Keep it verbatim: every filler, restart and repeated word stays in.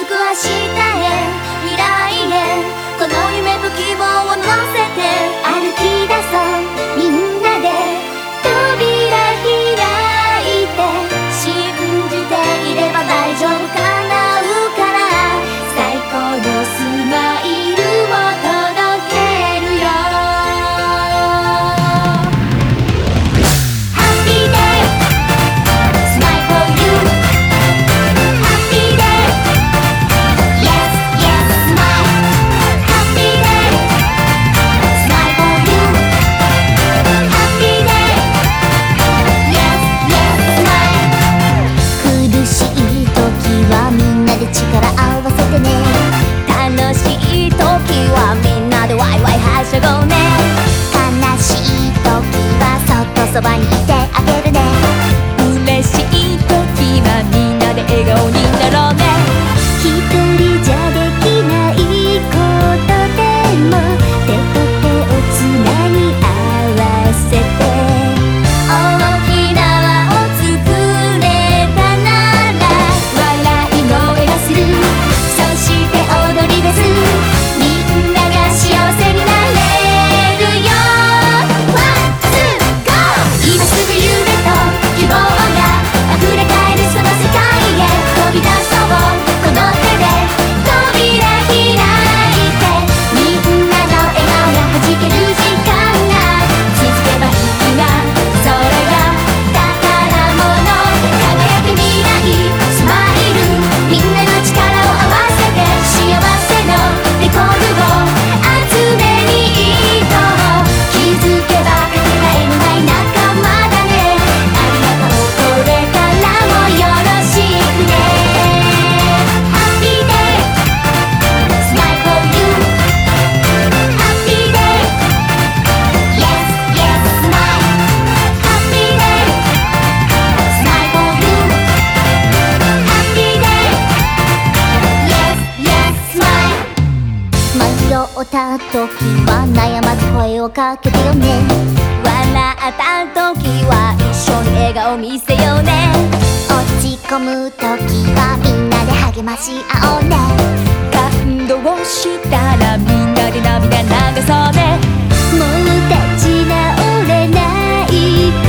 づく明日へ未来へこの夢と希望を乗せて歩き出そうみんなで扉開いて信じていれば大丈夫叶うから最高のスマイルを届けるよ Happy day Smile for you Happy day Yes, yes, smile Happy day Smile for you Happy day Yes, yes, smile 苦しい時はみんなで力合わせてね楽しい時はみんなでワイワイはしゃごうね悲しい時はそっとそばにいてあげるね嬉しい時はみんなで笑顔になろうね一人じゃできないことでも手と手をつなぎ合わせて大きな輪を作れたなら笑い声がするそして踊り出すみんなが幸せになれるよ One, two, go 今すぐ夢と希望が溢れ返るその世界へ飛び出そうこの手で扉開いてみんなの笑顔がはじける時間が続けばいいなそれが宝物輝く未来スマイルみんなの力を合わせて幸せのレコードを集めに行こう気づけばかけがえのない仲間だねありがとうこれからもよろしくね Happy day Smile for you Happy day Yes, yes, smile Happy day Smile for you Happy day Yes, yes, smile 迷った時は悩まず声をかけてよね笑った時は一緒に笑顔見せようね落ち込む時はみんなで励まし合おうね感動したらみんなで涙流そうねもう立ち直れない